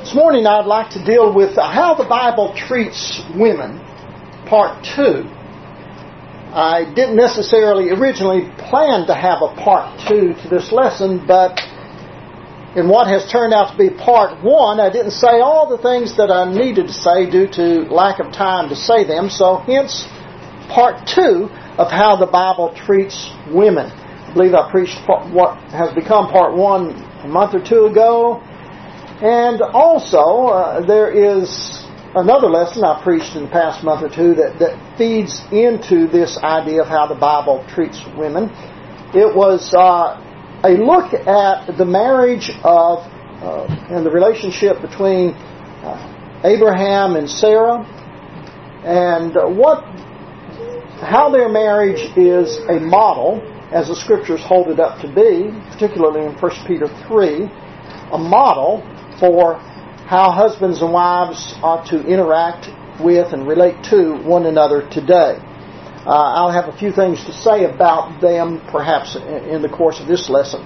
This morning I'd like to deal with how the Bible treats women, part 2. I didn't necessarily originally plan to have a part 2 to this lesson, but in what has turned out to be part 1, I didn't say all the things that I needed to say due to lack of time to say them, so hence part 2 of how the Bible treats women. I believe I preached what has become part 1 a month or two ago. And also, there is another lesson I preached in the past month or two that feeds into this idea of how the Bible treats women. It was a look at the marriage of and the relationship between Abraham and Sarah, and how their marriage is a model, as the Scriptures hold it up to be, particularly in 1 Peter 3, a model for how husbands and wives ought to interact with and relate to one another today. I'll have a few things to say about them perhaps in the course of this lesson.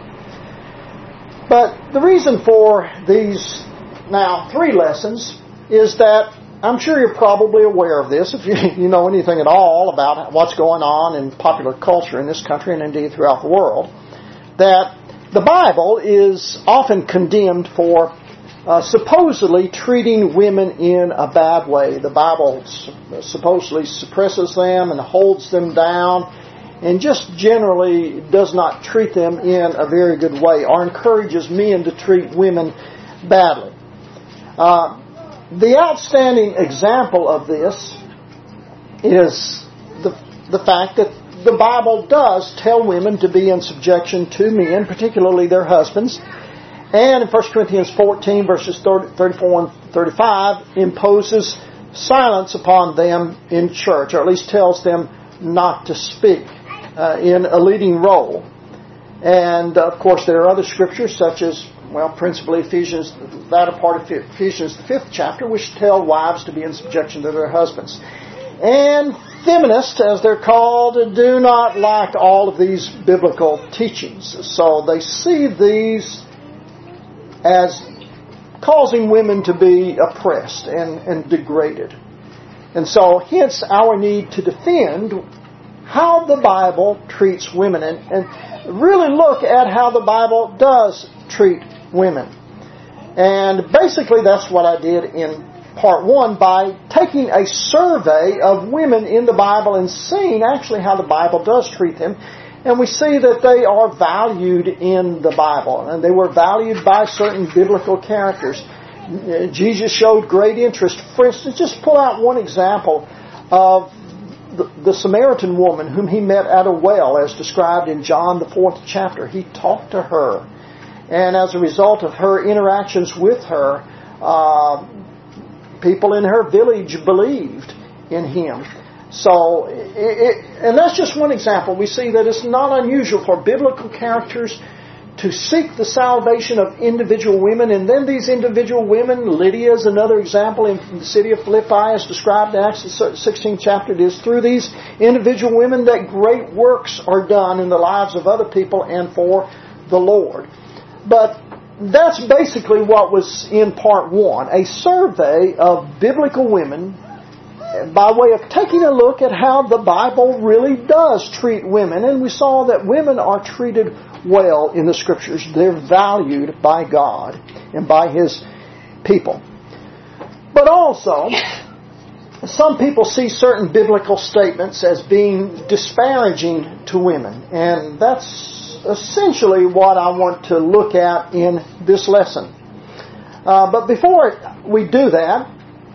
But the reason for these now 3 lessons is that I'm sure you're probably aware of this if you know anything at all about what's going on in popular culture in this country and indeed throughout the world, that the Bible is often condemned for supposedly treating women in a bad way. The Bible supposedly suppresses them and holds them down and just generally does not treat them in a very good way or encourages men to treat women badly. The outstanding example of this is the fact that the Bible does tell women to be in subjection to men, particularly their husbands. And in 1 Corinthians 14, verses 34 and 35, imposes silence upon them in church, or at least tells them not to speak in a leading role. And, of course, there are other scriptures, such as, principally Ephesians, the latter part of Ephesians, the 5th chapter, which tell wives to be in subjection to their husbands. And feminists, as they're called, do not like all of these biblical teachings. So they see these as causing women to be oppressed and degraded. And so, hence our need to defend how the Bible treats women and really look at how the Bible does treat women. And basically that's what I did in part 1 by taking a survey of women in the Bible and seeing actually how the Bible does treat them. And we see that they are valued in the Bible, and they were valued by certain biblical characters. Jesus showed great interest. For instance, just pull out one example of the Samaritan woman whom he met at a well, as described in John the 4th chapter. He talked to her, and as a result of her interactions with her, people in her village believed in him. So, and that's just one example. We see that it's not unusual for biblical characters to seek the salvation of individual women, and then these individual women, Lydia is another example in the city of Philippi, as described in Acts the 16th chapter. It is through these individual women that great works are done in the lives of other people and for the Lord. But that's basically what was in part 1, a survey of biblical women by way of taking a look at how the Bible really does treat women. And we saw that women are treated well in the Scriptures. They're valued by God and by His people. But also, some people see certain biblical statements as being disparaging to women. And that's essentially what I want to look at in this lesson. But before we do that,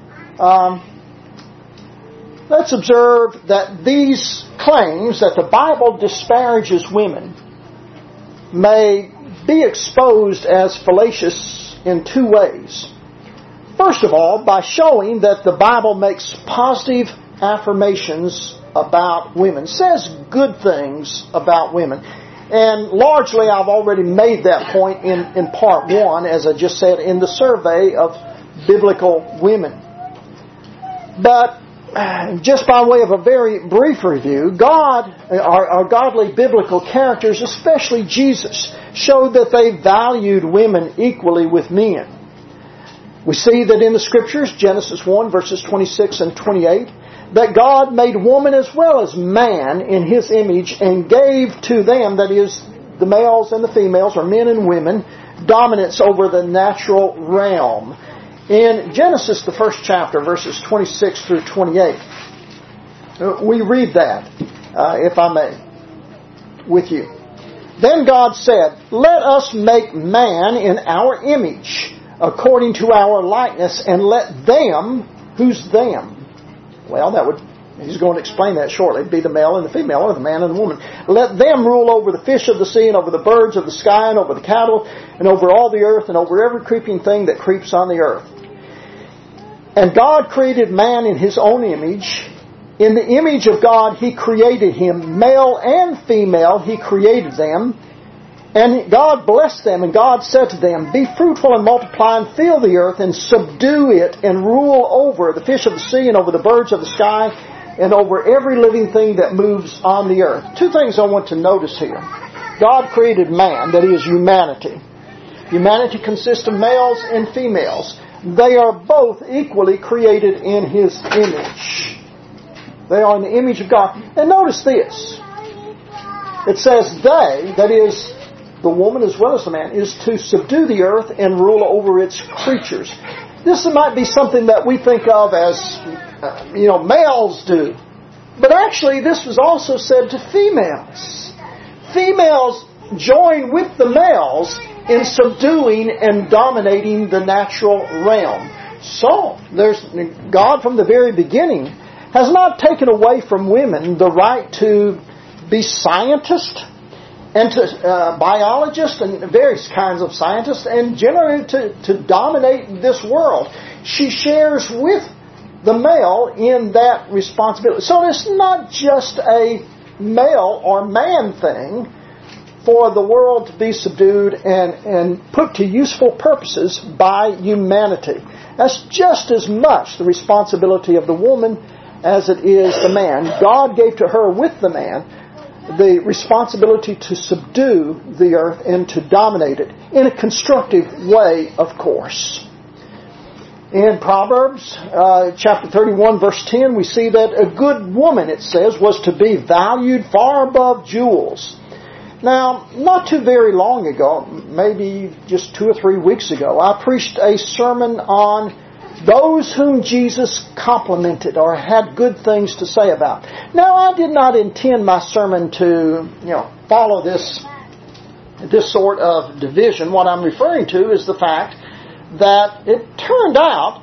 let's observe that these claims that the Bible disparages women may be exposed as fallacious in 2 ways. First of all, by showing that the Bible makes positive affirmations about women, says good things about women. And largely I've already made that point in part 1, as I just said, in the survey of biblical women. But just by way of a very brief review, our godly biblical characters, especially Jesus, showed that they valued women equally with men. We see that in the Scriptures, Genesis 1, verses 26 and 28, that God made woman as well as man in His image and gave to them, that is, the males and the females, or men and women, dominance over the natural realm. In Genesis, the first chapter, verses 26 through 28, we read that, if I may, with you. Then God said, "Let us make man in our image, according to our likeness, and let them," who's them? Well, he's going to explain that shortly. It'd be the male and the female, or the man and the woman. "Let them rule over the fish of the sea, and over the birds of the sky, and over the cattle, and over all the earth, and over every creeping thing that creeps on the earth." And God created man in His own image. In the image of God He created him. Male and female He created them. And God blessed them, and God said to them, "Be fruitful and multiply, and fill the earth, and subdue it, and rule over the fish of the sea, and over the birds of the sky, and over every living thing that moves on the earth." Two things I want to notice here. God created man, that is, humanity. Humanity consists of males and females. They are both equally created in His image. They are in the image of God. And notice this. It says they, that is, the woman as well as the man, is to subdue the earth and rule over its creatures. This might be something that we think of as, males do. But actually, this was also said to females. Females join with the males in subduing and dominating the natural realm. So, God from the very beginning has not taken away from women the right to be scientists, and to biologists and various kinds of scientists, and generally to dominate this world. She shares with the male in that responsibility. So it's not just a male or man thing for the world to be subdued and put to useful purposes by humanity. That's just as much the responsibility of the woman as it is the man. God gave to her with the man the responsibility to subdue the earth and to dominate it in a constructive way, of course. In Proverbs chapter 31, verse 10, we see that a good woman, it says, was to be valued far above jewels. Now, not too very long ago, maybe just 2 or 3 weeks ago, I preached a sermon on those whom Jesus complimented or had good things to say about. Now, I did not intend my sermon to, follow this sort of division. What I'm referring to is the fact that it turned out,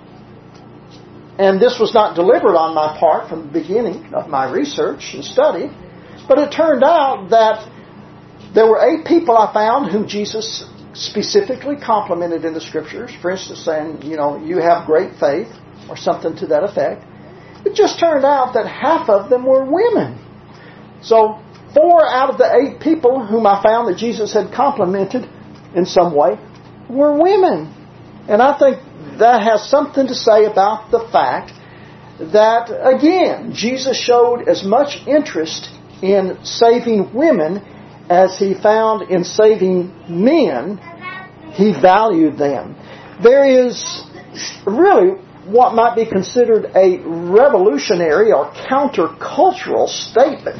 and this was not deliberate on my part from the beginning of my research and study, but it turned out that there were 8 people I found whom Jesus specifically complimented in the Scriptures. For instance, saying, you have great faith, or something to that effect. It just turned out that half of them were women. So 4 out of the 8 people whom I found that Jesus had complimented in some way were women. And I think that has something to say about the fact that, again, Jesus showed as much interest in saving women as He found in saving men. He valued them. There is really what might be considered a revolutionary or countercultural statement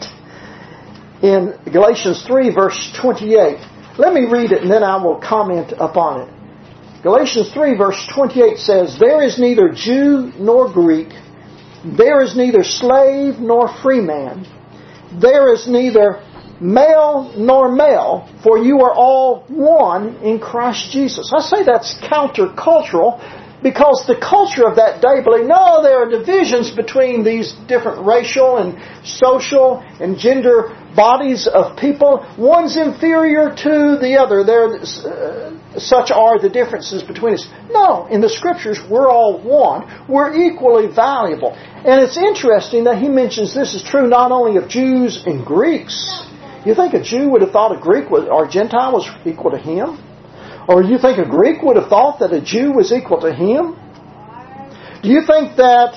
in Galatians 3, verse 28. Let me read it and then I will comment upon it. Galatians 3, verse 28 says, "There is neither Jew nor Greek, there is neither slave nor free man, there is neither male nor male, for you are all one in Christ Jesus." I say that's countercultural because the culture of that day believed, no, there are divisions between these different racial and social and gender bodies of people. One's inferior to the other. Such are the differences between us. No, in the Scriptures, we're all one. We're equally valuable. And it's interesting that he mentions this is true not only of Jews and Greeks. You think a Jew would have thought a Greek or a Gentile was equal to him? Or you think a Greek would have thought that a Jew was equal to him? Do you think that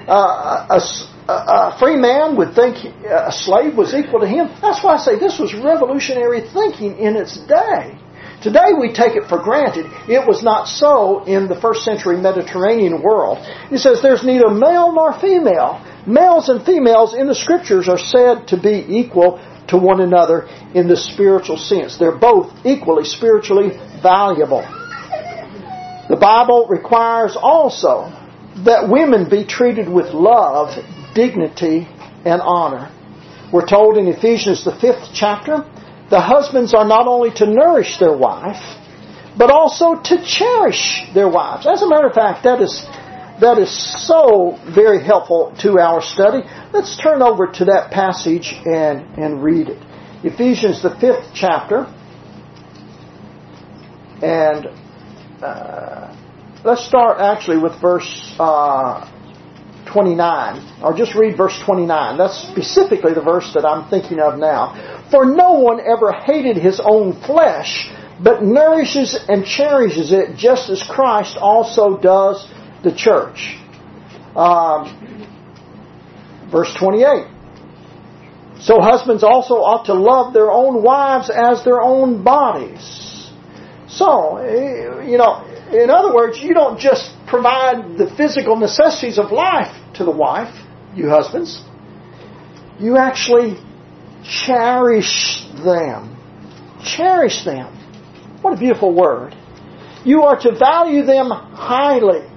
a free man would think a slave was equal to him? That's why I say this was revolutionary thinking in its day. Today we take it for granted. It was not so in the first century Mediterranean world. He says there's neither male nor female. Males and females in the Scriptures are said to be equal to one another in the spiritual sense. They're both equally spiritually valuable. The Bible requires also that women be treated with love, dignity, and honor. We're told in Ephesians, the 5th chapter, the husbands are not only to nourish their wife, but also to cherish their wives. As a matter of fact, that is so very helpful to our study. Let's turn over to that passage and read it. Ephesians, the 5th chapter, and let's start actually with verse 29, or just read verse 29. That's specifically the verse that I'm thinking of now. For no one ever hated his own flesh, but nourishes and cherishes it, just as Christ also does the church. Verse 28. So husbands also ought to love their own wives as their own bodies. So, in other words, you don't just provide the physical necessities of life to the wife, you husbands. You actually cherish them. Cherish them. What a beautiful word. You are to value them highly.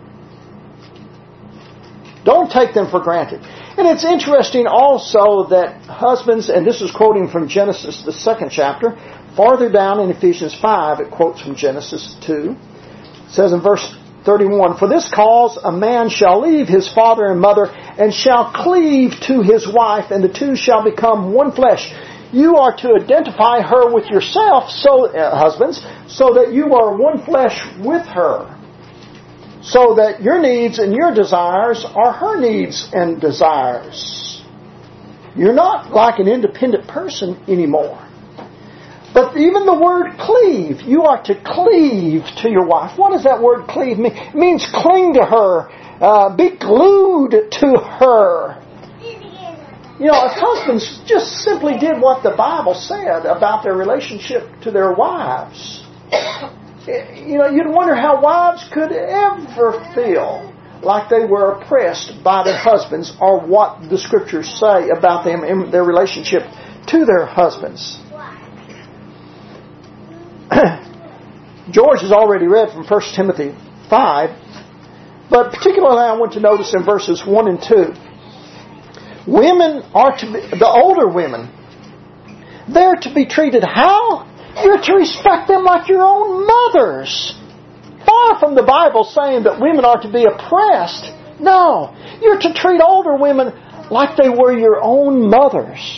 Don't take them for granted. And it's interesting also that husbands, and this is quoting from Genesis, the 2nd chapter, farther down in Ephesians 5, it quotes from Genesis 2. It says in verse 31, For this cause a man shall leave his father and mother, and shall cleave to his wife, and the two shall become one flesh. You are to identify her with yourself, husbands, so that you are one flesh with her. So that your needs and your desires are her needs and desires. You're not like an independent person anymore. But even the word cleave, you are to cleave to your wife. What does that word cleave mean? It means cling to her, be glued to her. If husbands just simply did what the Bible said about their relationship to their wives, you'd wonder how wives could ever feel like they were oppressed by their husbands, or what the Scriptures say about them in their relationship to their husbands. George has already read from 1 Timothy 5, but particularly I want to notice in verses 1 and 2. Women are to be, the older women, they're to be treated how? You're to respect them like your own mothers. Far from the Bible saying that women are to be oppressed. No, you're to treat older women like they were your own mothers.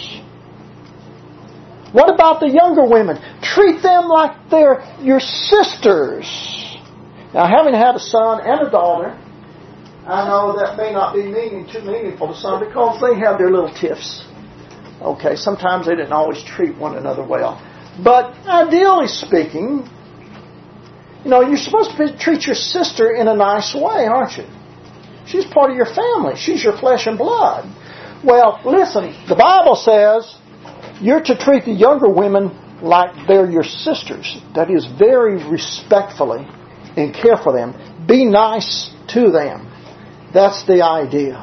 What about the younger women? Treat them like they're your sisters. Now, having had a son and a daughter, I know that may not be too meaningful to some because they have their little tiffs. Okay, sometimes they didn't always treat one another well. But ideally speaking, you're supposed to treat your sister in a nice way, aren't you? She's part of your family. She's your flesh and blood. Well, listen, the Bible says you're to treat the younger women like they're your sisters. That is, very respectfully and care for them. Be nice to them. That's the idea.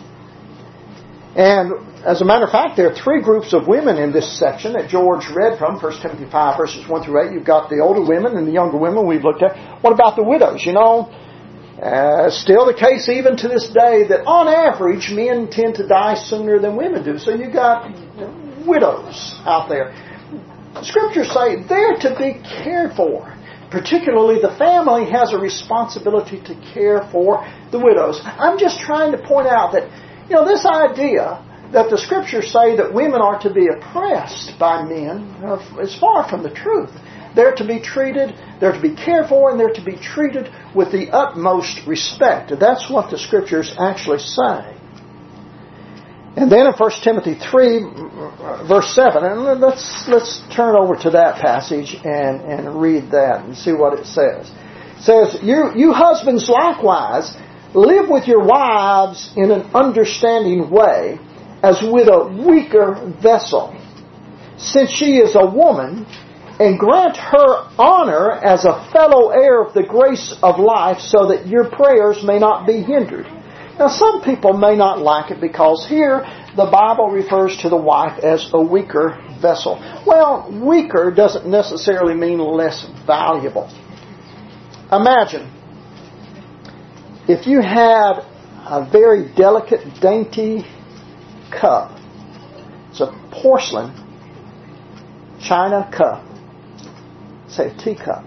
And as a matter of fact, there are 3 groups of women in this section that George read from, 1 Timothy 5, verses 1 through 8. You've got the older women and the younger women we've looked at. What about the widows? Still the case even to this day that on average men tend to die sooner than women do. So you've got widows out there. Scriptures say they're to be cared for. Particularly the family has a responsibility to care for the widows. I'm just trying to point out that, this idea that the Scriptures say that women are to be oppressed by men is far from the truth. They're to be treated, they're to be cared for, and they're to be treated with the utmost respect. That's what the Scriptures actually say. And then in 1 Timothy 3, verse 7, and let's turn over to that passage and read that and see what it says. It says, You husbands likewise live with your wives in an understanding way, as with a weaker vessel, since she is a woman, and grant her honor as a fellow heir of the grace of life, so that your prayers may not be hindered. Now, some people may not like it because here the Bible refers to the wife as a weaker vessel. Well, weaker doesn't necessarily mean less valuable. Imagine if you had a very delicate, dainty cup. It's a porcelain china cup. Say a teacup.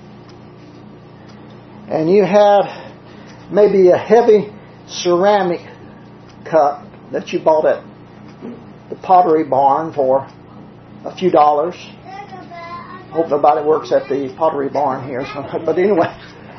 And you had maybe a heavy ceramic cup that you bought at the Pottery Barn for a few dollars. Hope nobody works at the Pottery Barn here. But anyway,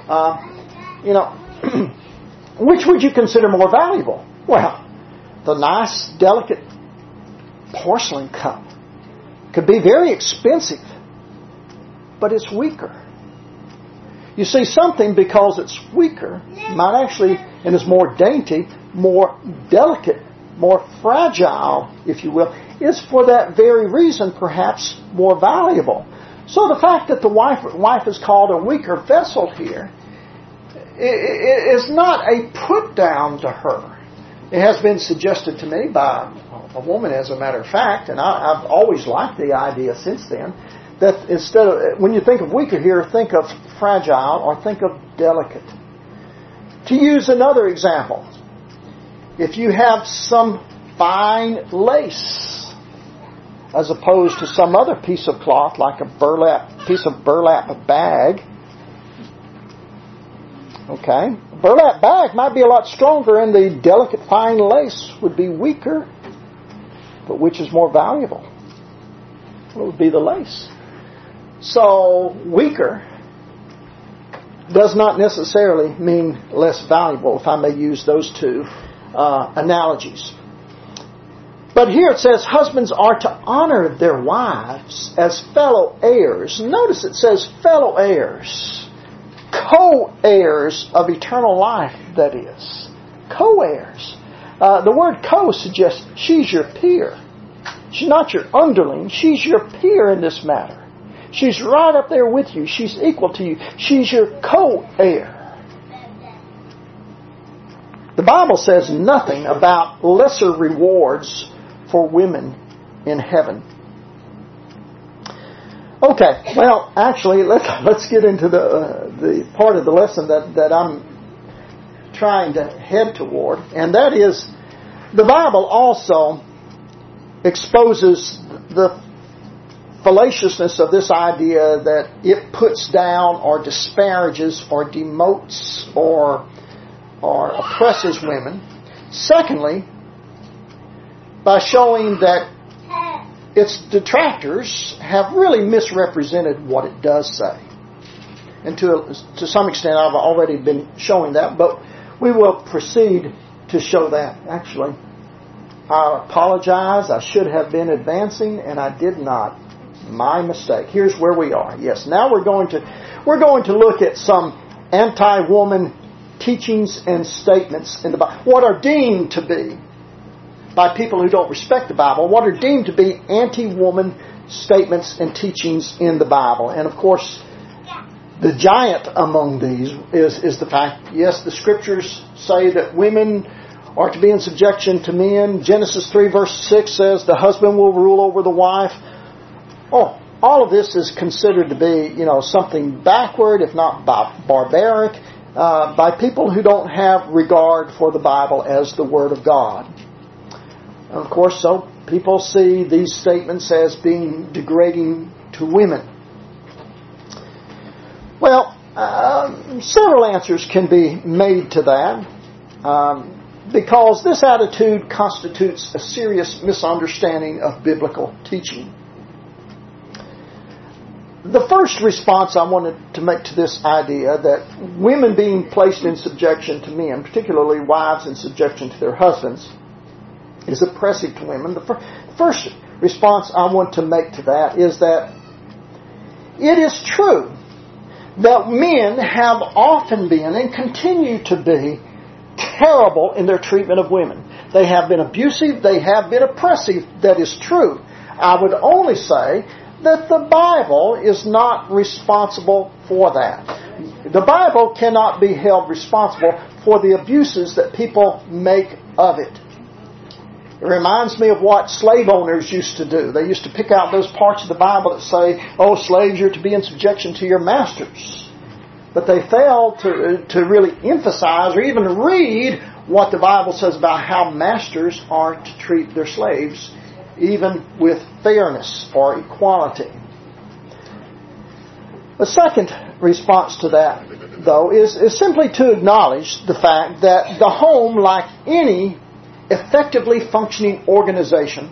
which would you consider more valuable? Well, the nice, delicate porcelain cup could be very expensive, but it's weaker. You see, something, because it's weaker, might actually, and is more dainty, more delicate, more fragile, if you will, is for that very reason perhaps more valuable. So the fact that the wife is called a weaker vessel here is not a put down to her. It has been suggested to me by a woman, as a matter of fact, and I've always liked the idea since then, that instead of, when you think of weaker here, think of fragile or think of delicate. To use another example, if you have some fine lace as opposed to some other piece of cloth like a piece of burlap bag, okay, burlap bag might be a lot stronger and the delicate fine lace would be weaker, but which is more valuable? Well, it would be the lace. So, weaker does not necessarily mean less valuable, if I may use those two analogies. But here it says, husbands are to honor their wives as fellow heirs. Notice it says fellow heirs. Co-heirs of eternal life, that is. Co-heirs. The word co suggests she's your peer. She's not your underling. She's your peer in this matter. She's right up there with you. She's equal to you. She's your co-heir. The Bible says nothing about lesser rewards for women in heaven. Okay, well, actually, let's get into the part of the lesson that I'm trying to head toward, and that is the Bible also exposes the fallaciousness of this idea that it puts down or disparages or demotes or oppresses women. Secondly, by showing that its detractors have really misrepresented what it does say. And to some extent I've already been showing that, but we will proceed to show that. Actually, I apologize. I should have been advancing and I did not. My mistake. Here's where we are. Yes, now we're going to look at some anti-woman teachings and statements in the Bible. What are deemed to be, by people who don't respect the Bible, what are deemed to be anti-woman statements and teachings in the Bible. And of course, the giant among these is the fact, yes, the Scriptures say that women are to be in subjection to men. Genesis 3 verse 6 says the husband will rule over the wife. Oh, all of this is considered to be, something backward, if not barbaric, by people who don't have regard for the Bible as the Word of God. And of course, so people see these statements as being degrading to women. Well, several answers can be made to that, because this attitude constitutes a serious misunderstanding of biblical teaching. The first response I wanted to make to this idea that women being placed in subjection to men, particularly wives in subjection to their husbands, is oppressive to women. The first response I want to make to that is that it is true that men have often been and continue to be terrible in their treatment of women. They have been abusive, they have been oppressive. That is true. I would only say that the Bible is not responsible for that. The Bible cannot be held responsible for the abuses that people make of it. It reminds me of what slave owners used to do. They used to pick out those parts of the Bible that say, oh, slaves, you're to be in subjection to your masters. But they fail to really emphasize or even read what the Bible says about how masters are to treat their slaves, even with fairness or equality. The second response to that, though, is simply to acknowledge the fact that the home, like any effectively functioning organization,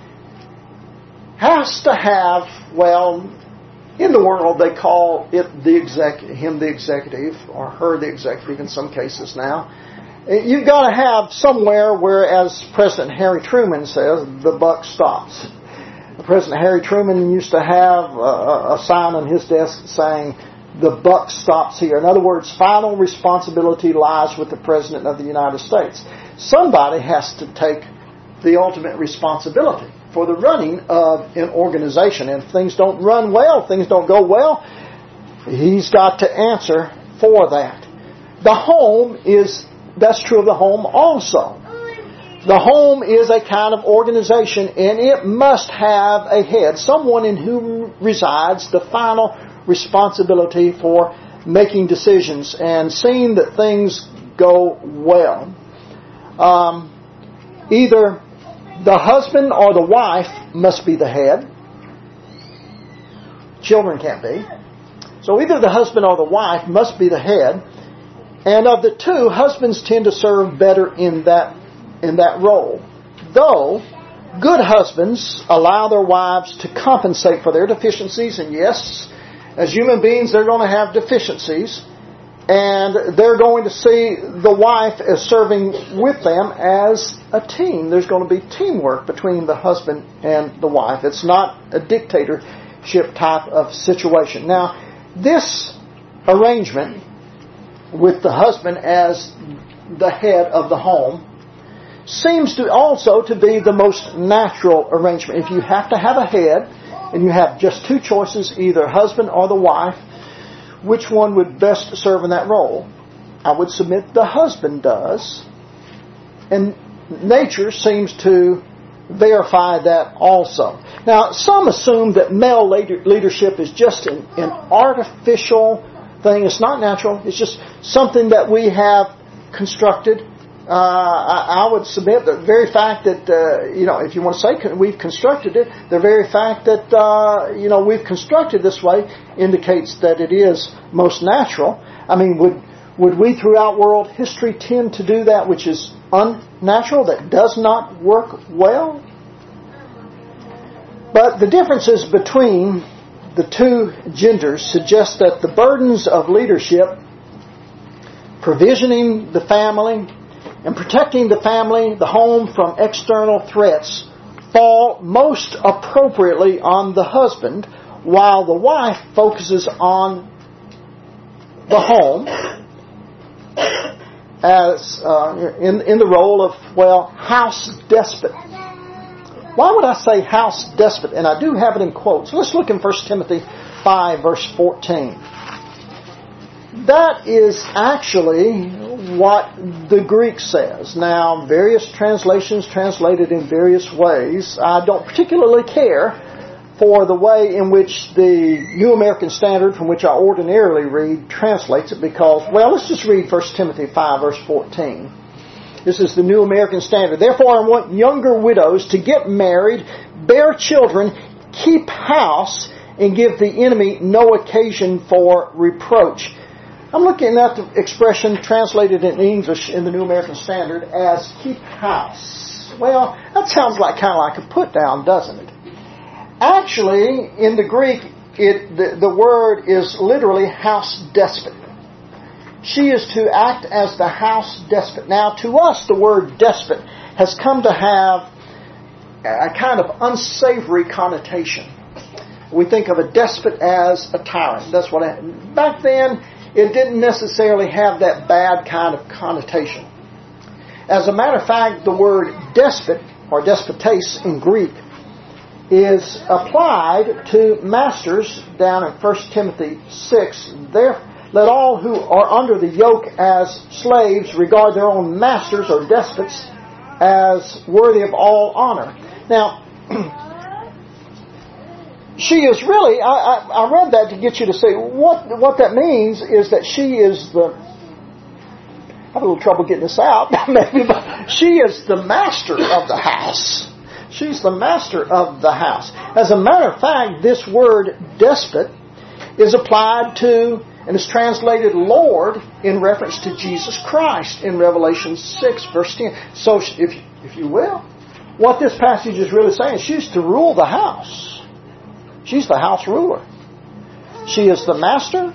has to have, well, in the world they call it him the executive, or her the executive in some cases now. You've got to have somewhere where, as President Harry Truman says, the buck stops. President Harry Truman used to have a sign on his desk saying, the buck stops here. In other words, final responsibility lies with the President of the United States. Somebody has to take the ultimate responsibility for the running of an organization. And if things don't run well, things don't go well, he's got to answer for that. The home that's true of the home also. The home is a kind of organization, and it must have a head, someone in whom resides the final responsibility for making decisions and seeing that things go well. Either the husband or the wife must be the head. Children can't be. So either the husband or the wife must be the head. And of the two, husbands tend to serve better in that role. Though good husbands allow their wives to compensate for their deficiencies, and yes, as human beings they're going to have deficiencies, and they're going to see the wife as serving with them as a team. There's going to be teamwork between the husband and the wife. It's not a dictatorship type of situation. Now, this arrangement with the husband as the head of the home seems to also to be the most natural arrangement. If you have to have a head and you have just two choices, either husband or the wife, which one would best serve in that role? I would submit the husband does. And nature seems to verify that also. Now, some assume that male leadership is just an artificial thing. It's not natural. It's just something that we have constructed. I would submit the very fact that, if you want to say we've constructed it, the very fact that, we've constructed this way indicates that it is most natural. I mean, would we throughout world history tend to do that which is unnatural, that does not work well? But the differences between the two genders suggest that the burdens of leadership, provisioning the family, and protecting the family, the home, from external threats fall most appropriately on the husband, while the wife focuses on the home as in the role of, house despot. Why would I say house despot? And I do have it in quotes. Let's look in 1 Timothy 5, verse 14. That is actually what the Greek says. Now, various translations translated in various ways. I don't particularly care for the way in which the New American Standard, from which I ordinarily read, translates it because, let's just read 1 Timothy 5, verse 14. This is the New American Standard. Therefore, I want younger widows to get married, bear children, keep house, and give the enemy no occasion for reproach. I'm looking at the expression translated in English in the New American Standard as keep house. Well, that sounds kind of like a put down, doesn't it? Actually, in the Greek, the word is literally house despot. She is to act as the house despot. Now, to us, the word despot has come to have a kind of unsavory connotation. We think of a despot as a tyrant. That's what back then, it didn't necessarily have that bad kind of connotation. As a matter of fact, the word despot, or despotes in Greek, is applied to masters down in 1 Timothy 6. There, let all who are under the yoke as slaves regard their own masters or despots as worthy of all honor. Now, she is really, I read that to get you to say, what that means is that she is the, I have a little trouble getting this out, maybe, but she is the master of the house. She's the master of the house. As a matter of fact, this word despot is applied to and is translated Lord in reference to Jesus Christ in Revelation 6, verse 10. So, if you will, what this passage is really saying, she's to rule the house. She's the house ruler. She is the master.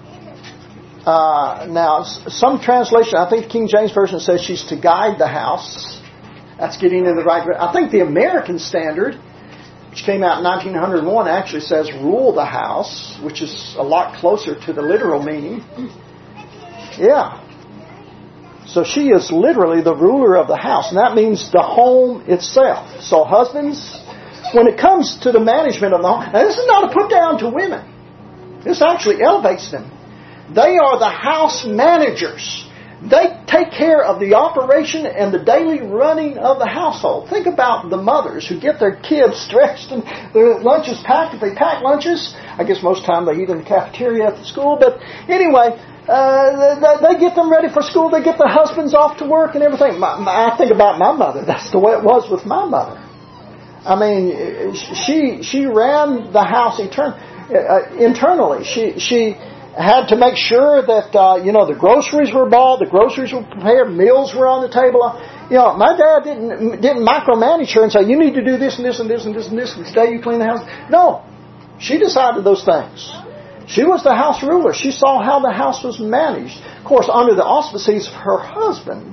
Now, some translation, I think King James Version says she's to guide the house. That's getting in the right direction. I think the American Standard, which came out in 1901, actually says rule the house, which is a lot closer to the literal meaning. Yeah. So she is literally the ruler of the house, and that means the home itself. So husbands, when it comes to the management of the home, now this is not a put down to women. This actually elevates them. They are the house managers. They take care of the operation and the daily running of the household. Think about the mothers who get their kids dressed and their lunches packed. If they pack lunches, I guess most of the time they eat in the cafeteria at the school. But anyway, they get them ready for school. They get their husbands off to work and everything. I think about my mother. That's the way it was with my mother. I mean, she ran the house internally. She had to make sure that the groceries were bought, the groceries were prepared, meals were on the table. My dad didn't micromanage her and say, you need to do this and this and this and this and this, and today you clean the house. No, she decided those things. She was the house ruler. She saw how the house was managed, of course, under the auspices of her husband.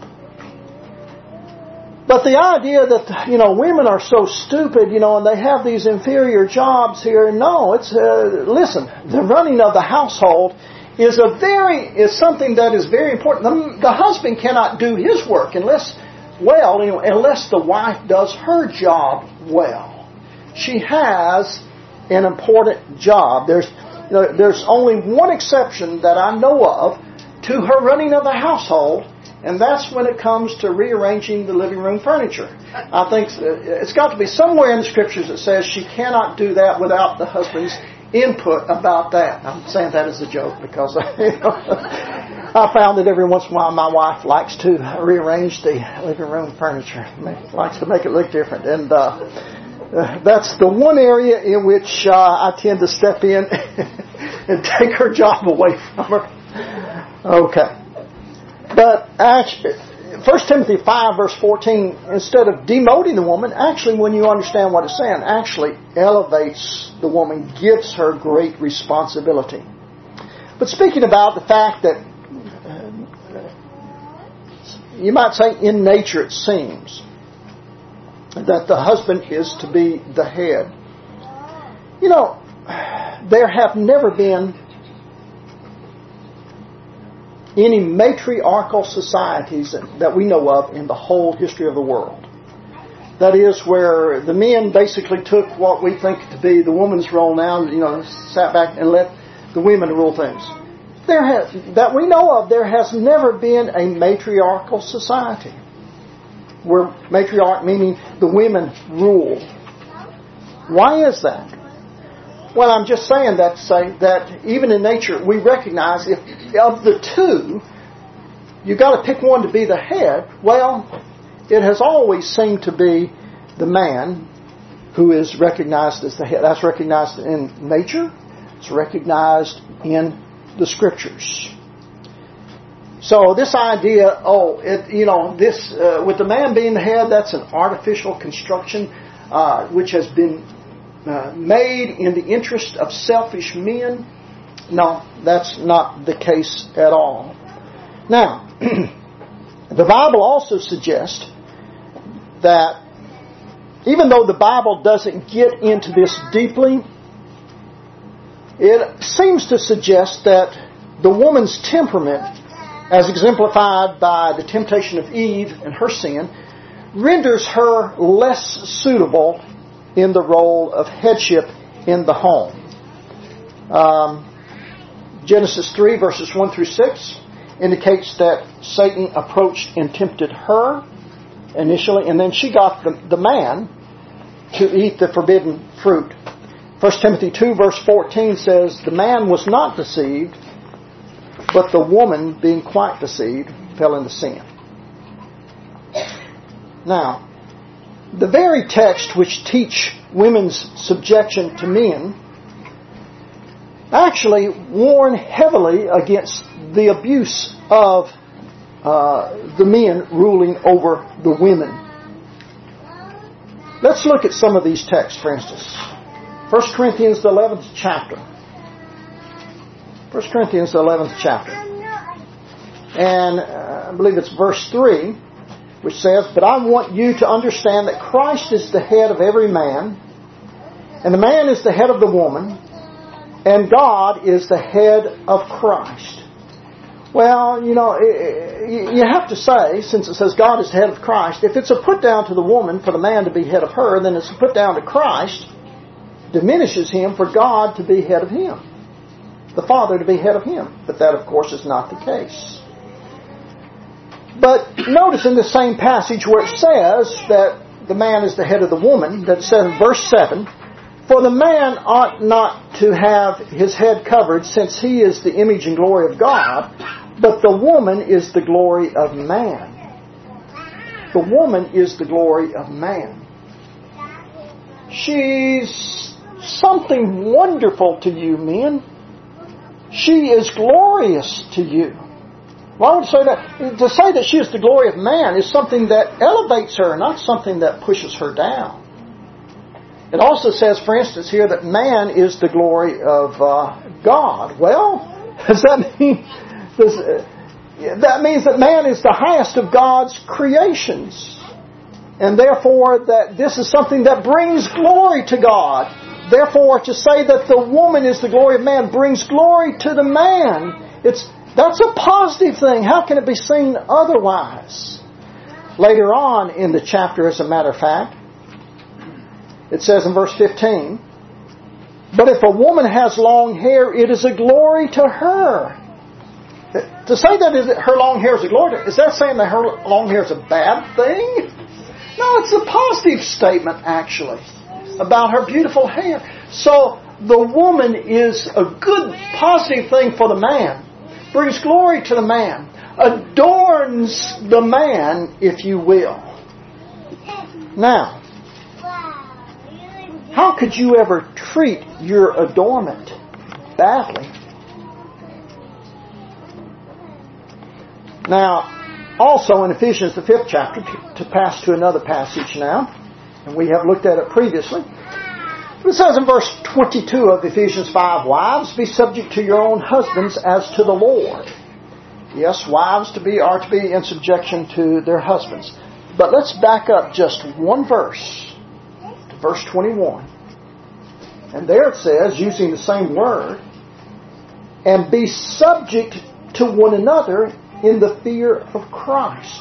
But the idea that, women are so stupid, and they have these inferior jobs here, no, it's, listen, the running of the household is something that is very important. The husband cannot do his work unless the wife does her job well. She has an important job. There's only one exception that I know of to her running of the household, and that's when it comes to rearranging the living room furniture. I think it's got to be somewhere in the Scriptures that says she cannot do that without the husband's input about that. I'm saying that as a joke because I found that every once in a while my wife likes to rearrange the living room furniture. Likes to make it look different. And that's the one area in which I tend to step in and take her job away from her. Okay. But actually, 1 Timothy 5 verse 14, instead of demoting the woman, actually when you understand what it's saying, actually elevates the woman, gives her great responsibility. But speaking about the fact that, you might say in nature it seems, that the husband is to be the head. There have never been any matriarchal societies that we know of in the whole history of the world. That is, where the men basically took what we think to be the woman's role now, sat back and let the women rule things. That we know of, there has never been a matriarchal society, where matriarch meaning the women rule. Why is that? Well, I'm just saying that to say that even in nature we recognize if of the two, you've got to pick one to be the head. Well, it has always seemed to be the man who is recognized as the head. That's recognized in nature. It's recognized in the Scriptures. So this idea, with the man being the head, that's an artificial construction which has been made in the interest of selfish men. No, that's not the case at all. Now, the Bible also suggests that even though the Bible doesn't get into this deeply, it seems to suggest that the woman's temperament, as exemplified by the temptation of Eve and her sin, renders her less suitable in the role of headship in the home. Genesis 3 verses 1 through 6 indicates that Satan approached and tempted her initially, and then she got the man to eat the forbidden fruit. 1 Timothy 2 verse 14 says, the man was not deceived, but the woman, being quite deceived, fell into sin. Now, the very texts which teach women's subjection to men actually warn heavily against the abuse of the men ruling over the women. Let's look at some of these texts, for instance. 1 Corinthians, the 11th chapter. 1 Corinthians, the 11th chapter. And I believe it's verse 3, which says, but I want you to understand that Christ is the head of every man, and the man is the head of the woman, and God is the head of Christ. Well, you have to say, since it says God is the head of Christ, if it's a put down to the woman for the man to be head of her, then it's a put down to Christ, diminishes him for God to be head of him, the Father to be head of him. But that, of course, is not the case. But notice in the same passage where it says that the man is the head of the woman, that it says in verse 7, for the man ought not to have his head covered, since he is the image and glory of God, but the woman is the glory of man. The woman is the glory of man. She's something wonderful to you, men. She is glorious to you. Well, I would say that to say that she is the glory of man is something that elevates her, not something that pushes her down. It also says, for instance, here that man is the glory of God. Well, does that mean that means that man is the highest of God's creations, and therefore that this is something that brings glory to God. Therefore, to say that the woman is the glory of man brings glory to the man. That's a positive thing. How can it be seen otherwise? Later on in the chapter, as a matter of fact, it says in verse 15, but if a woman has long hair, it is a glory to her. To say that her long hair is a glory to her, is that saying that her long hair is a bad thing? No, it's a positive statement, actually, about her beautiful hair. So the woman is a good, positive thing for the man. Brings glory to the man. Adorns the man, if you will. Now, how could you ever treat your adornment badly? Now, also in Ephesians, the 5th chapter, to pass to another passage now, and we have looked at it previously. It says in verse 22 of Ephesians 5, wives, be subject to your own husbands as to the Lord. Yes, wives are to be in subjection to their husbands. But let's back up just one verse, to verse 21. And there it says, using the same word, and be subject to one another in the fear of Christ.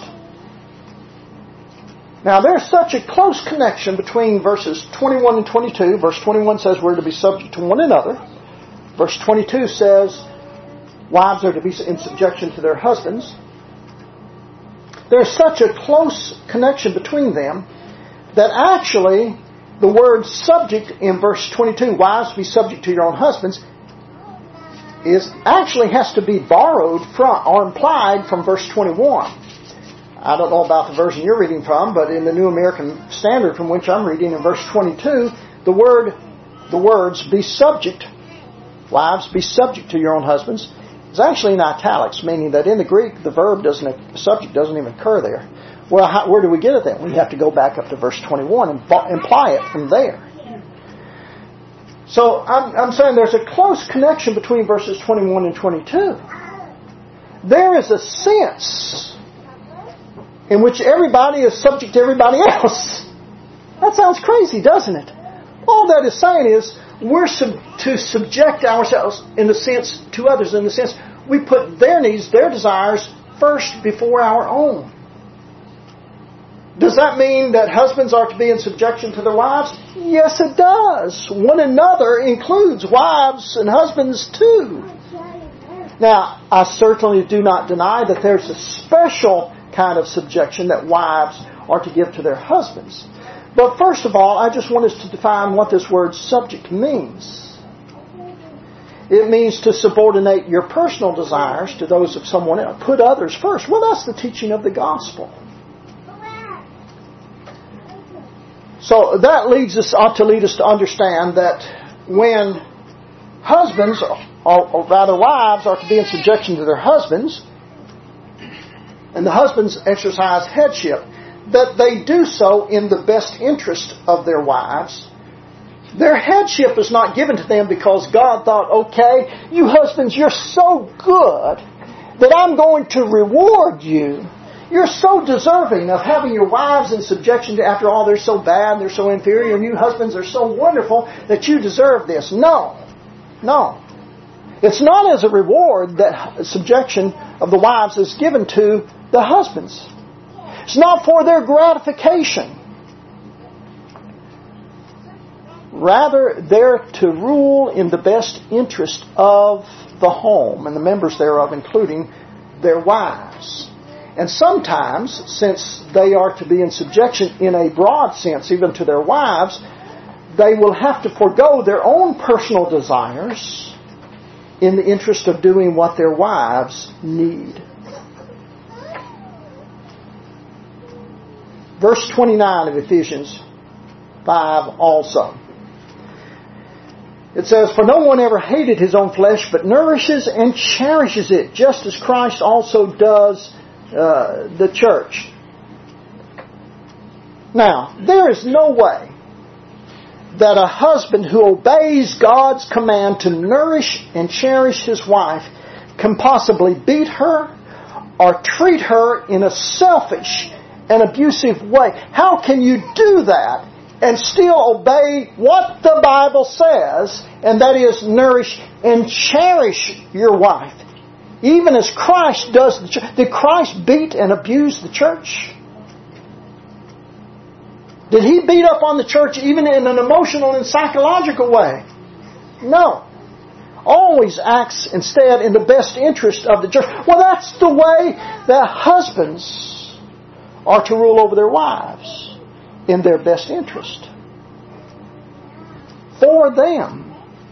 Now, there's such a close connection between verses 21 and 22. Verse 21 says we're to be subject to one another. Verse 22 says wives are to be in subjection to their husbands. There's such a close connection between them that actually the word subject in verse 22, wives be subject to your own husbands, actually has to be borrowed from or implied from verse 21. I don't know about the version you're reading from, but in the New American Standard from which I'm reading in verse 22, the words be subject, wives be subject to your own husbands, is actually in italics, meaning that in the Greek the subject doesn't even occur there. Well, where do we get it then? We have to go back up to verse 21 and imply it from there. So I'm saying there's a close connection between verses 21 and 22. There is a sense in which everybody is subject to everybody else. That sounds crazy, doesn't it? All that is saying is we're to subject ourselves in the sense to others, in the sense we put their needs, their desires first before our own. Does that mean that husbands are to be in subjection to their wives? Yes, it does. One another includes wives and husbands too. Now, I certainly do not deny that there's a special kind of subjection that wives are to give to their husbands. But first of all, I just want us to define what this word subject means. It means to subordinate your personal desires to those of someone else. Put others first. Well, that's the teaching of the gospel. So that ought to lead us to understand that when husbands, or rather wives, are to be in subjection to their husbands, and the husbands exercise headship, that they do so in the best interest of their wives. Their headship is not given to them because God thought, okay, you husbands, you're so good that I'm going to reward you. You're so deserving of having your wives in subjection to, after all, they're so bad, they're so inferior, and you husbands are so wonderful that you deserve this. No. It's not as a reward that subjection of the wives is given to the husbands. It's not for their gratification. Rather, they're to rule in the best interest of the home and the members thereof, including their wives. And sometimes, since they are to be in subjection in a broad sense, even to their wives, they will have to forego their own personal desires in the interest of doing what their wives need. Verse 29 of Ephesians 5 also. It says, "For no one ever hated his own flesh, but nourishes and cherishes it, just as Christ also does the church." Now, there is no way that a husband who obeys God's command to nourish and cherish his wife can possibly beat her or treat her in a selfish and abusive way. How can you do that and still obey what the Bible says, and that is nourish and cherish your wife? Even as Christ does the church. Did Christ beat and abuse the church? Did He beat up on the church even in an emotional and psychological way? No. Always acts instead in the best interest of the church. Well, that's the way that husbands are to rule over their wives, in their best interest. For them.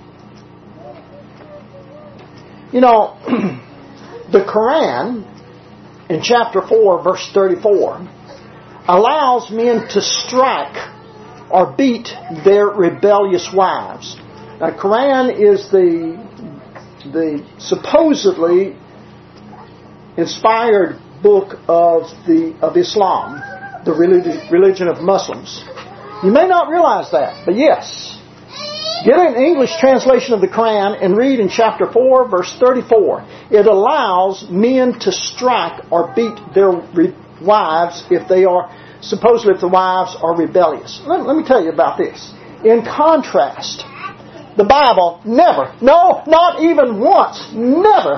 You know, the Quran, in chapter 4, verse 34, allows men to strike or beat their rebellious wives. Now, Quran is the supposedly inspired book of Islam, the religion of Muslims. You may not realize that, but yes. Get an English translation of the Quran and read in chapter 4, verse 34. It allows men to strike or beat their wives if the wives are rebellious. Let me tell you about this. In contrast, the Bible never, no, not even once, never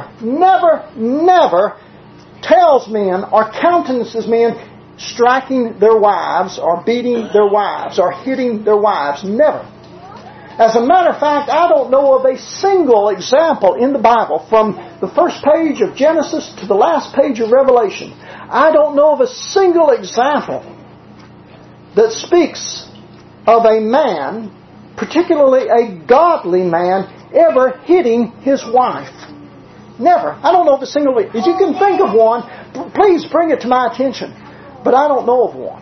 tells men or countenances men striking their wives or beating their wives or hitting their wives. Never. As a matter of fact, I don't know of a single example in the Bible, from the first page of Genesis to the last page of Revelation. I don't know of a single example that speaks of a man, particularly a godly man, ever hitting his wife. Never. I don't know of a single. If you can think of one, please bring it to my attention. But I don't know of one.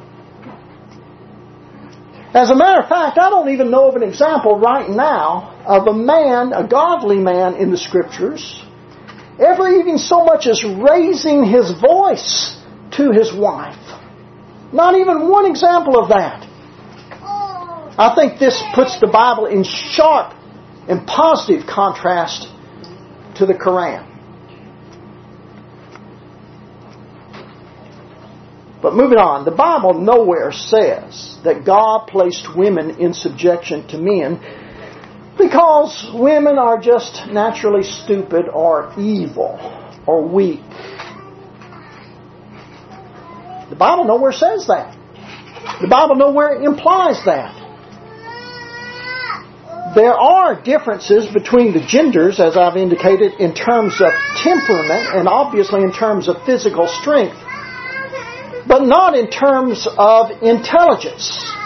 As a matter of fact, I don't even know of an example right now of a man, a godly man in the Scriptures, ever even so much as raising his voice to his wife. Not even one example of that. I think this puts the Bible in sharp and positive contrast to the Quran. But moving on, the Bible nowhere says that God placed women in subjection to men because women are just naturally stupid or evil or weak. The Bible nowhere says that. The Bible nowhere implies that. There are differences between the genders, as I've indicated, in terms of temperament and obviously in terms of physical strength, but not in terms of intelligence.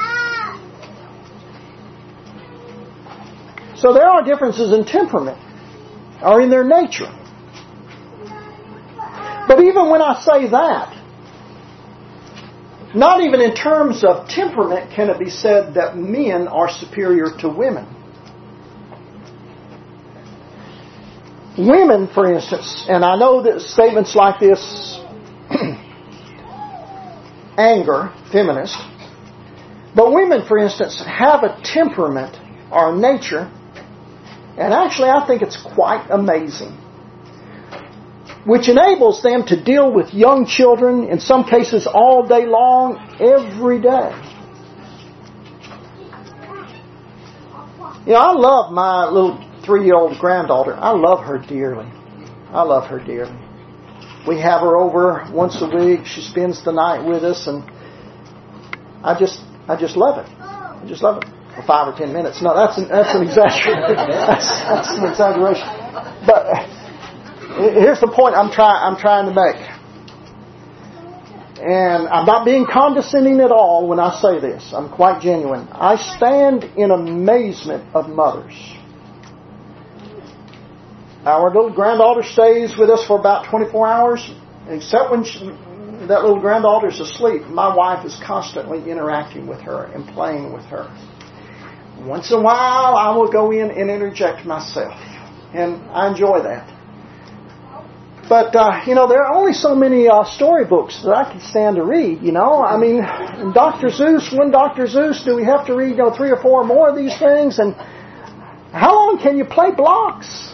So there are differences in temperament, or in their nature. But even when I say that, not even in terms of temperament can it be said that men are superior to women. Women, for instance, and I know that statements like this anger feminists, but women, for instance, have a temperament or a nature, and actually I think it's quite amazing, which enables them to deal with young children, in some cases all day long, every day. You know, I love my little 3-year-old granddaughter. I love her dearly. I love her dearly. We have her over once a week. She spends the night with us, and I just love it. I just love it for 5 or 10 minutes. No, that's an exaggeration. that's an exaggeration. But here's the point I'm trying to make. And I'm not being condescending at all when I say this. I'm quite genuine. I stand in amazement of mothers. Our little granddaughter stays with us for about 24 hours. Except when that little granddaughter's asleep, my wife is constantly interacting with her and playing with her. Once in a while, I will go in and interject myself. And I enjoy that. But, there are only so many storybooks that I can stand to read, I mean, Dr. Seuss, when Dr. Seuss, do we have to read, 3 or 4 more of these things? And how long can you play blocks?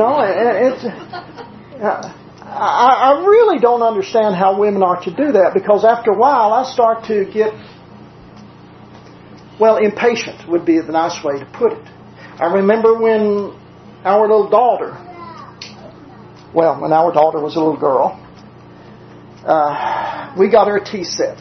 I really don't understand how women are to do that, because after a while I start to get, impatient would be the nice way to put it. I remember when our little daughter, when our daughter was a little girl, we got her a tea set.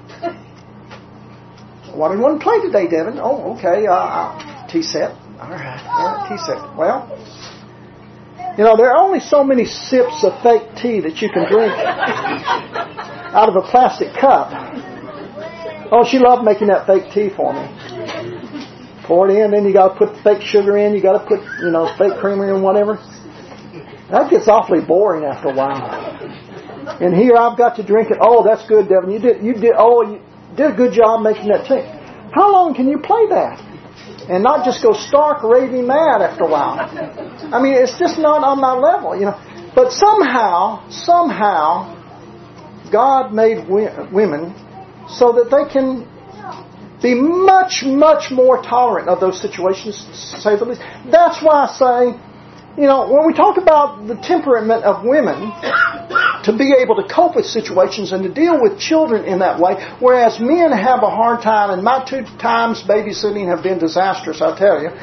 What do you want to play today, Devin? Oh, okay, tea set. All right, tea set. Well, there are only so many sips of fake tea that you can drink out of a plastic cup. Oh, she loved making that fake tea for me. Pour it in, then you got to put fake sugar in, you got to put, fake creamer in, whatever. That gets awfully boring after a while. And here I've got to drink it. Oh, that's good, Devin. You did a good job making that tea. How long can you play that? And not just go stark raving mad after a while. I mean, it's just not on my level, But somehow, God made women so that they can be much, much more tolerant of those situations, to say the least. That's why I say, when we talk about the temperament of women, to be able to cope with situations and to deal with children in that way, whereas men have a hard time, and my 2 times babysitting have been disastrous, I tell you.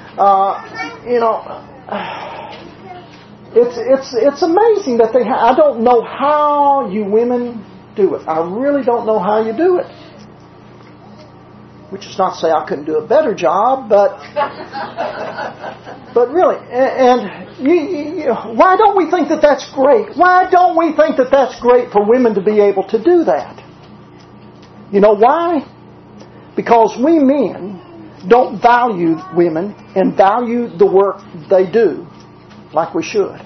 It's amazing that I don't know how you women do it. I really don't know how you do it. Which is not to say I couldn't do a better job, but really, and why don't we think that that's great? Why don't we think that that's great for women to be able to do that? You know why? Because we men don't value women and value the work they do like we should.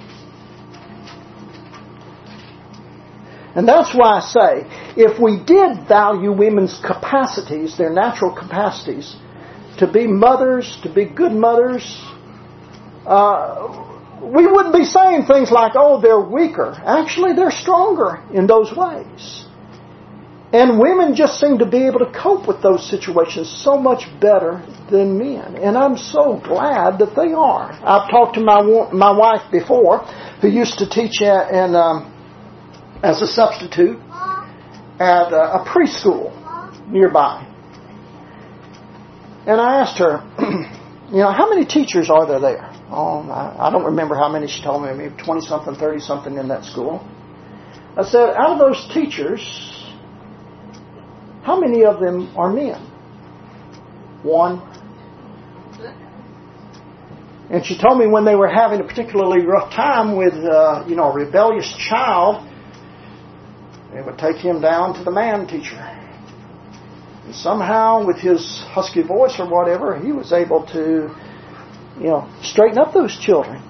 And that's why I say, if we did value women's capacities, their natural capacities, to be mothers, to be good mothers, we wouldn't be saying things like, oh, they're weaker. Actually, they're stronger in those ways. And women just seem to be able to cope with those situations so much better than men. And I'm so glad that they are. I've talked to my wife before, who used to teach as a substitute at a preschool nearby. And I asked her, how many teachers are there? Oh, I don't remember how many she told me, maybe 20-something, 30-something in that school. I said, out of those teachers, How many of them are men? One. And she told me when they were having a particularly rough time with, a rebellious child, they would take him down to the man teacher. And somehow, with his husky voice or whatever, he was able to, straighten up those children.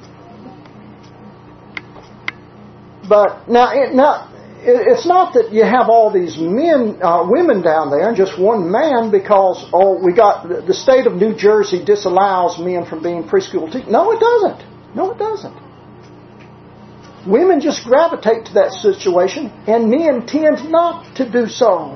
But now, it's not that you have all these women down there and just one man because, the state of New Jersey disallows men from being preschool teachers. No, it doesn't. No, it doesn't. Women just gravitate to that situation and men tend not to do so.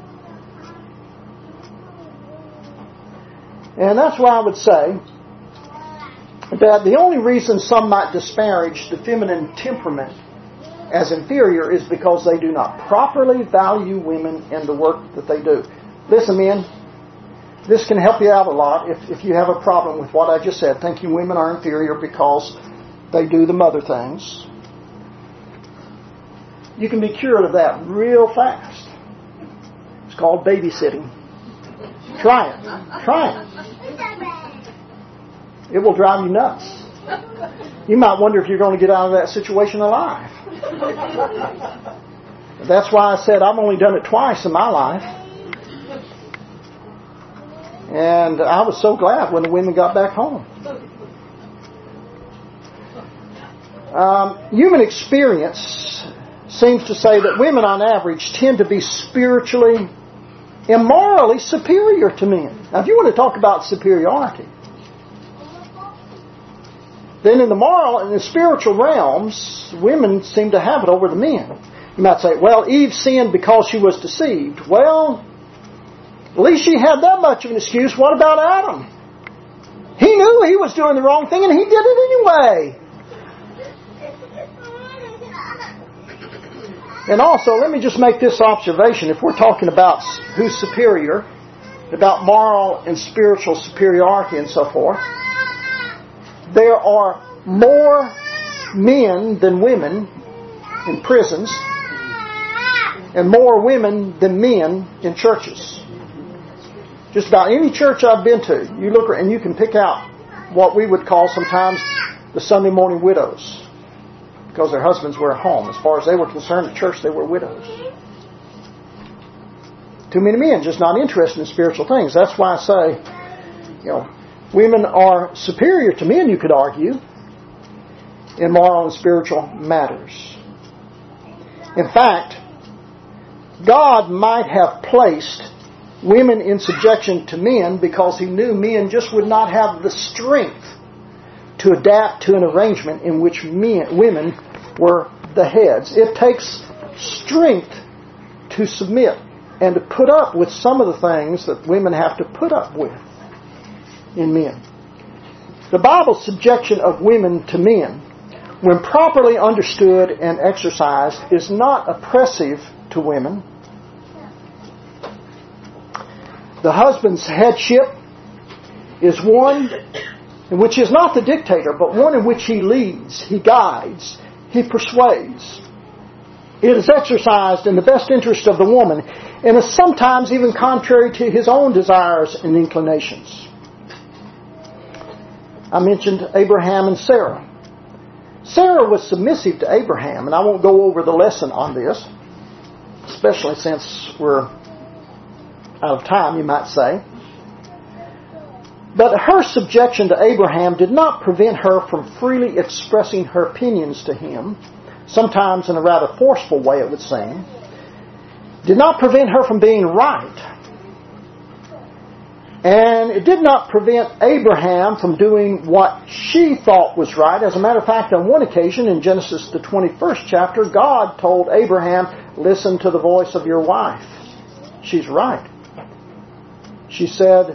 And that's why I would say that the only reason some might disparage the feminine temperament as inferior is because they do not properly value women and the work that they do. Listen, men, this can help you out a lot if you have a problem with what I just said, thinking women are inferior because they do the mother things. You can be cured of that real fast. It's called babysitting. Try it. Try it. It will drive you nuts. You might wonder if you're going to get out of that situation alive. That's why I said I've only done it twice in my life. And I was so glad when the women got back home. Human experience seems to say that women on average tend to be spiritually and morally superior to men. Now if you want to talk about superiority, then in the moral and the spiritual realms, women seem to have it over the men. You might say, well, Eve sinned because she was deceived. Well, at least she had that much of an excuse. What about Adam? He knew he was doing the wrong thing and he did it anyway. And also, let me just make this observation. If we're talking about who's superior, about moral and spiritual superiority and so forth, there are more men than women in prisons and more women than men in churches. Just about any church I've been to, you look and you can pick out what we would call sometimes the Sunday morning widows, because their husbands were at home. As far as they were concerned, the church, they were widows. Too many men just not interested in spiritual things. That's why I say, women are superior to men, you could argue, in moral and spiritual matters. In fact, God might have placed women in subjection to men because He knew men just would not have the strength to adapt to an arrangement in which women were the heads. It takes strength to submit and to put up with some of the things that women have to put up with in men. The Bible's subjection of women to men, when properly understood and exercised, is not oppressive to women. The husband's headship is one in which he is not the dictator, but one in which he leads, he guides, he persuades. It is exercised in the best interest of the woman and is sometimes even contrary to his own desires and inclinations. I mentioned Abraham and Sarah. Sarah was submissive to Abraham, and I won't go over the lesson on this, especially since we're out of time, you might say. But her subjection to Abraham did not prevent her from freely expressing her opinions to him, sometimes in a rather forceful way, it would seem. Did not prevent her from being right. And it did not prevent Abraham from doing what she thought was right. As a matter of fact, on one occasion in Genesis the 21st chapter, God told Abraham, listen to the voice of your wife. She's right. She said,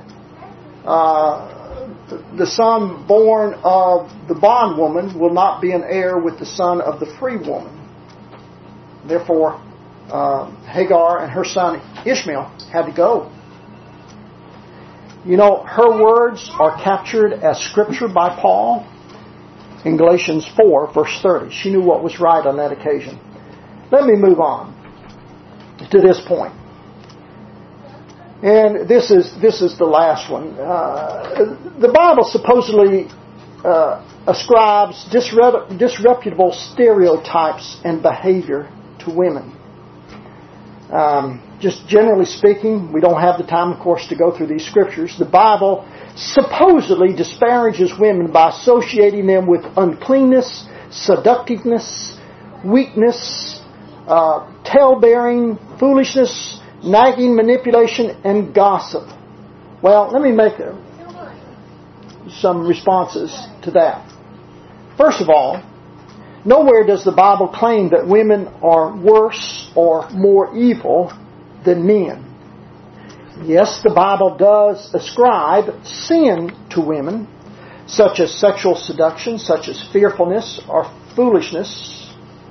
the son born of the bondwoman will not be an heir with the son of the free woman. Therefore, Hagar and her son Ishmael had to go. You know, her words are captured as Scripture by Paul in Galatians 4, verse 30. She knew what was right on that occasion. Let me move on to this point. And this is the last one. The Bible supposedly ascribes disreputable stereotypes and behavior to women. Just generally speaking, we don't have the time, of course, to go through these scriptures. The Bible supposedly disparages women by associating them with uncleanness, seductiveness, weakness, tale-bearing, foolishness, nagging, manipulation, and gossip. Well, let me make some responses to that. First of all, nowhere does the Bible claim that women are worse or more evil than men. Yes, the Bible does ascribe sin to women, such as sexual seduction, such as fearfulness or foolishness.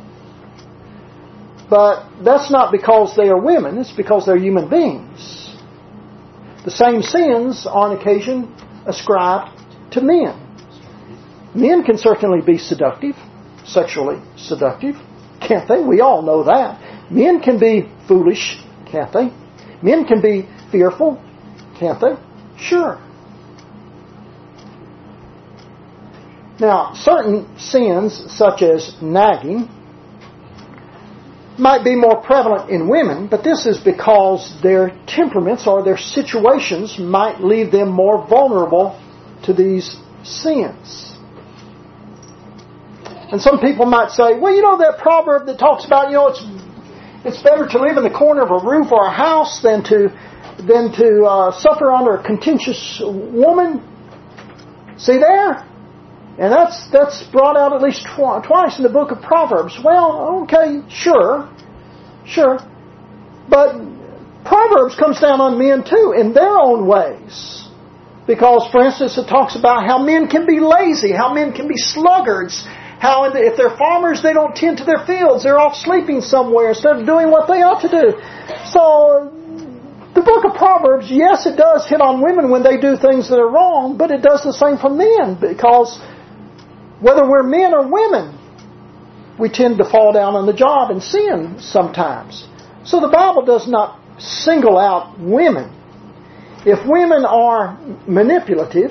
But that's not because they are women, it's because they're human beings. The same sins are on occasion ascribed to men. Men can certainly be seductive, sexually seductive, can't they? We all know that. Men can be foolish, can't they? Men can be fearful, can't they? Sure. Now, certain sins, such as nagging, might be more prevalent in women, but this is because their temperaments or their situations might leave them more vulnerable to these sins. And some people might say, well, you know that proverb that talks about, it's better to live in the corner of a roof or a house than to suffer under a contentious woman. See there? And that's brought out at least twice in the book of Proverbs. Well, okay, sure. But Proverbs comes down on men too, in their own ways. Because, for instance, it talks about how men can be lazy, how men can be sluggards, how if they're farmers, they don't tend to their fields. They're off sleeping somewhere instead of doing what they ought to do. So, the book of Proverbs, yes, it does hit on women when they do things that are wrong, but it does the same for men, because whether we're men or women, we tend to fall down on the job and sin sometimes. So the Bible does not single out women. If women are manipulative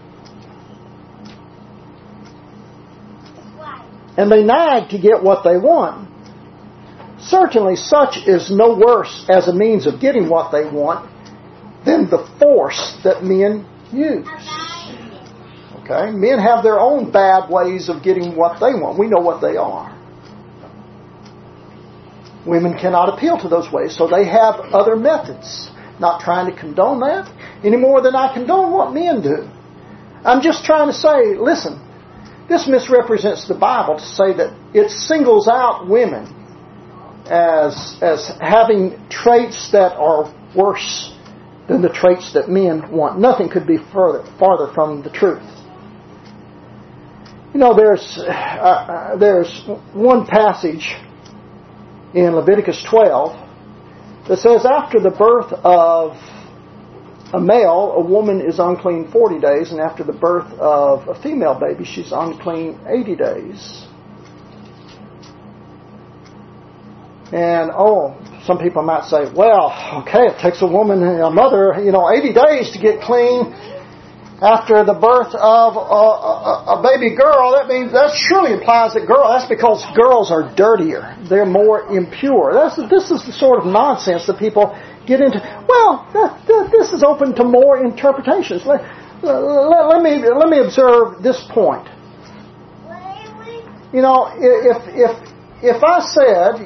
and they nag to get what they want, certainly such is no worse as a means of getting what they want than the force that men use. Okay? Men have their own bad ways of getting what they want. We know what they are. Women cannot appeal to those ways, so they have other methods. Not trying to condone that any more than I condone what men do. I'm just trying to say, listen, this misrepresents the Bible to say that it singles out women as having traits that are worse than the traits that men want. Nothing could be farther from the truth. There's one passage in Leviticus 12 that says after the birth of a male, a woman is unclean 40 days, and after the birth of a female baby, she's unclean 80 days. And, some people might say, well, okay, it takes a woman, a mother, 80 days to get clean after the birth of a baby girl. That surely implies that that's because girls are dirtier. They're more impure. This is the sort of nonsense that people get into. Well, this is open to more interpretations. Let me observe this point. If I said,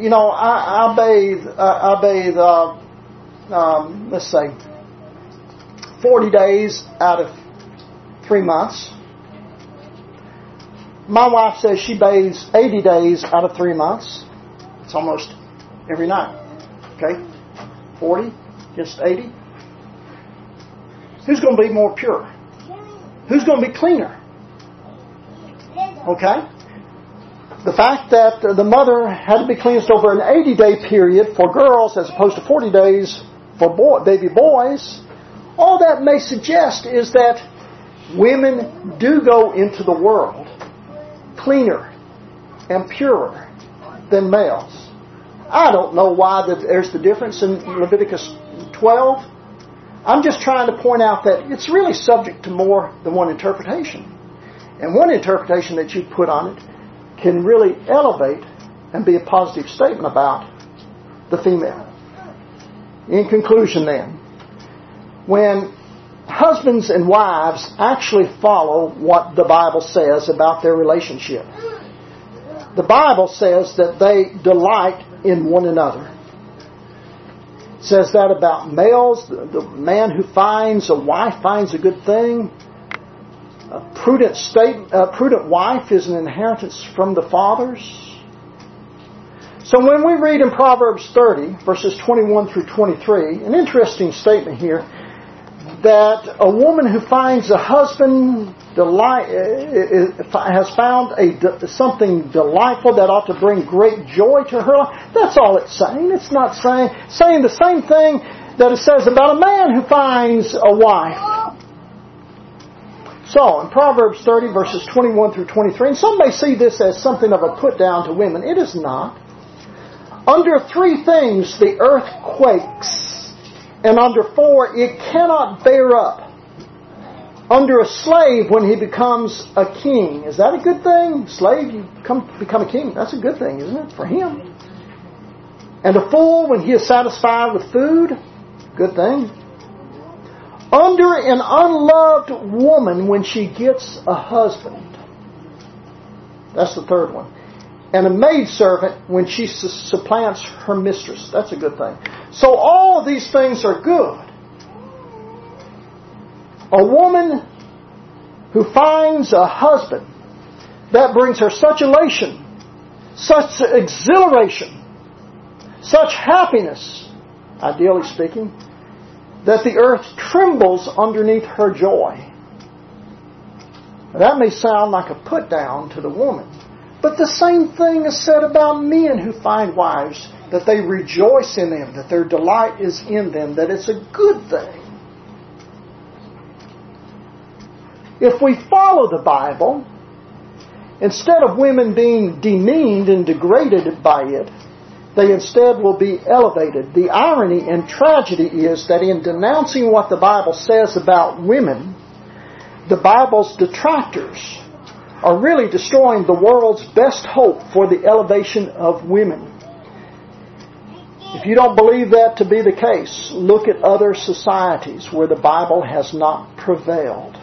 I bathe, let's say, 40 days out of 3 months. My wife says she bathes 80 days out of 3 months. It's almost every night. Okay? 40 against 80. Who's going to be more pure? Who's going to be cleaner? Okay? The fact that the mother had to be cleansed over an 80-day period for girls as opposed to 40 days for baby boys, all that may suggest is that women do go into the world cleaner and purer than males. I don't know why there's the difference in Leviticus 12, I'm just trying to point out that it's really subject to more than one interpretation. And one interpretation that you put on it can really elevate and be a positive statement about the female. In conclusion then, when husbands and wives actually follow what the Bible says about their relationship, the Bible says that they delight in one another. It says that about males. The man who finds a wife finds a good thing. A prudent wife is an inheritance from the fathers. So when we read in Proverbs 30, verses 21 through 23, an interesting statement here, that a woman who finds a husband has found something delightful that ought to bring great joy to her life. That's all it's saying. It's not saying the same thing that it says about a man who finds a wife. So, in Proverbs 30, verses 21 through 23, and some may see this as something of a put down to women. It is not. Under 3 things the earth quakes, and under 4 it cannot bear up. Under a slave when he becomes a king. Is that a good thing? Slave, you become a king. That's a good thing, isn't it? For him. And a fool when he is satisfied with food. Good thing. Under an unloved woman when she gets a husband. That's the third one. And a maidservant when she supplants her mistress. That's a good thing. So all of these things are good. A woman who finds a husband, that brings her such elation, such exhilaration, such happiness, ideally speaking, that the earth trembles underneath her joy. Now, that may sound like a put down to the woman, but the same thing is said about men who find wives, that they rejoice in them, that their delight is in them, that it's a good thing. If we follow the Bible, instead of women being demeaned and degraded by it, they instead will be elevated. The irony and tragedy is that in denouncing what the Bible says about women, the Bible's detractors are really destroying the world's best hope for the elevation of women. If you don't believe that to be the case, look at other societies where the Bible has not prevailed.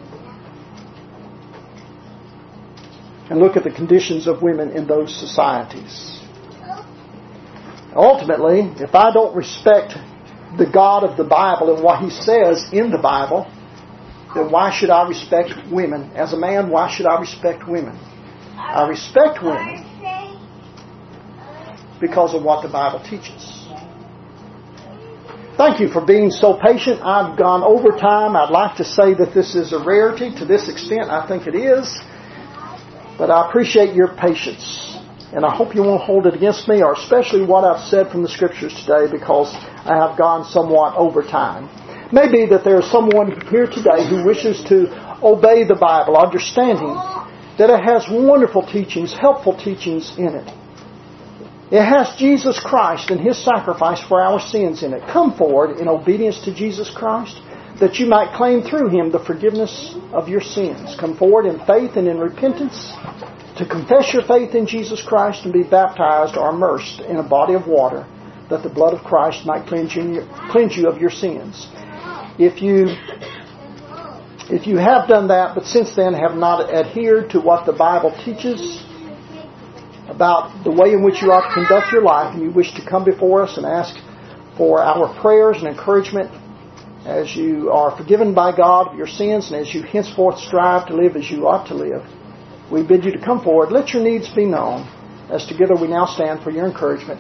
And look at the conditions of women in those societies. Ultimately, if I don't respect the God of the Bible and what He says in the Bible, then why should I respect women? As a man, why should I respect women? I respect women because of what the Bible teaches. Thank you for being so patient. I've gone over time. I'd like to say that this is a rarity. To this extent, I think it is. But I appreciate your patience. And I hope you won't hold it against me, or especially what I've said from the Scriptures today, because I have gone somewhat over time. Maybe that there is someone here today who wishes to obey the Bible, understanding that it has wonderful teachings, helpful teachings in it. It has Jesus Christ and His sacrifice for our sins in it. Come forward in obedience to Jesus Christ, that you might claim through Him the forgiveness of your sins. Come forward in faith and in repentance to confess your faith in Jesus Christ and be baptized or immersed in a body of water, that the blood of Christ might cleanse you of your sins. If you have done that, but since then have not adhered to what the Bible teaches about the way in which you ought to conduct your life, and you wish to come before us and ask for our prayers and encouragement as you are forgiven by God of your sins and as you henceforth strive to live as you ought to live, we bid you to come forward. Let your needs be known, as together we now stand for your encouragement.